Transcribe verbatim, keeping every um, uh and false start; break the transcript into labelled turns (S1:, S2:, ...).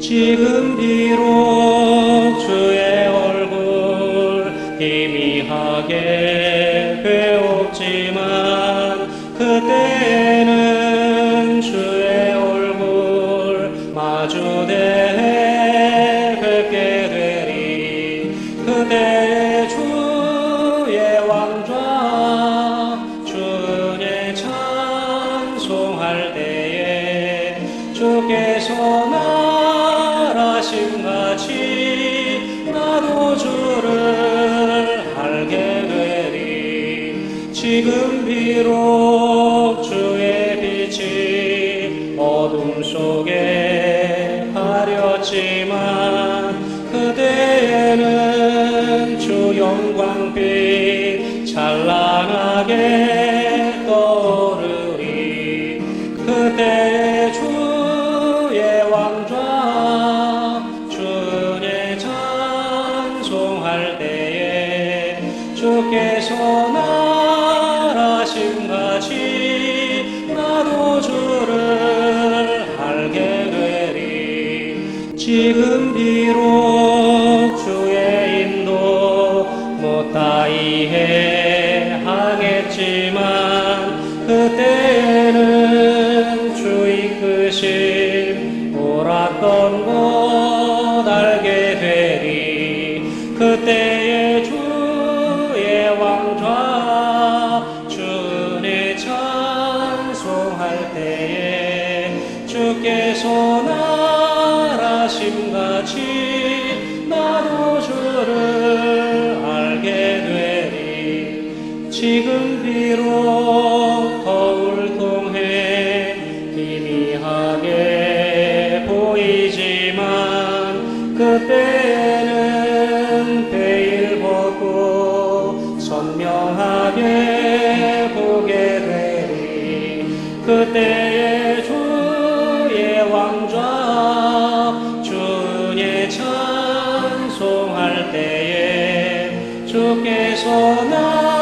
S1: 지금 비록 주의 얼굴 희미하게 배웠지만 그때는 주의 얼굴 마주대 뵙게 되리. 그때 주의 왕좌 주의 찬송할 때에 주께서 날아심같이 나도 주를 알게 되리. 지금 비록 주의 빛이 어둠 속에 가렸지만 그대는 주 영광빛 찬란하게 떠오르리. 그때 주의 왕좌 주의 찬송할 때에 주께서 날아심같이 나도 주를 알게 되리. 지금 비록 주의 인도 못다 이해하겠지만 그때는 주 이끄심 옳았던 것 알게 되리. 그때의 주의 왕좌 주의 찬송할 때에 주께서 날아심같이 나도 주를 알게 되리. 지금 비록 거울 통해 희미하게 보이지만 그때는 베일 벗고 선명하게 보게 되리. 그때의 주의 왕좌 주의 찬송할 때에 주께서 나